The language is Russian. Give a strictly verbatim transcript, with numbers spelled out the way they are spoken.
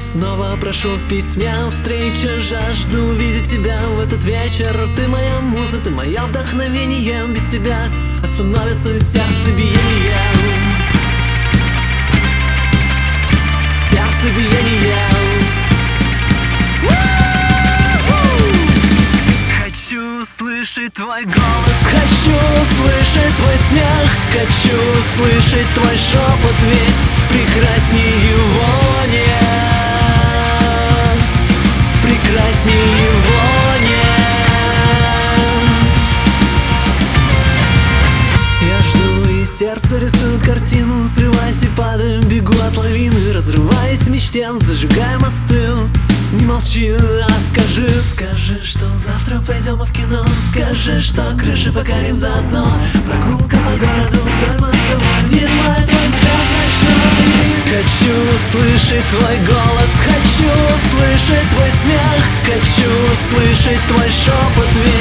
Снова прошу в письме встреча, жажду увидеть тебя в этот вечер. Ты моя муза, ты мое вдохновение. Без тебя остановится сердцебиение. Сердцебиение. Хочу слышать твой голос, хочу слышать твой смех, хочу слышать твой шепот, ведь прекрасней его нет, прекрасней его нет. Я жду, и сердце рисует картину, срываясь и падаю, бегу от лавины, разрываясь в мечте, зажигая мосты. Не молчи, а скажи, скажи, что завтра пойдем в кино. Скажи, что крыши покорим заодно. Прогулка по городу вдоль мостовой, внимай твой взгляд ночной. Хочу слышать твой голос, хочу слышать твой смех, хочу слышать твой шепот.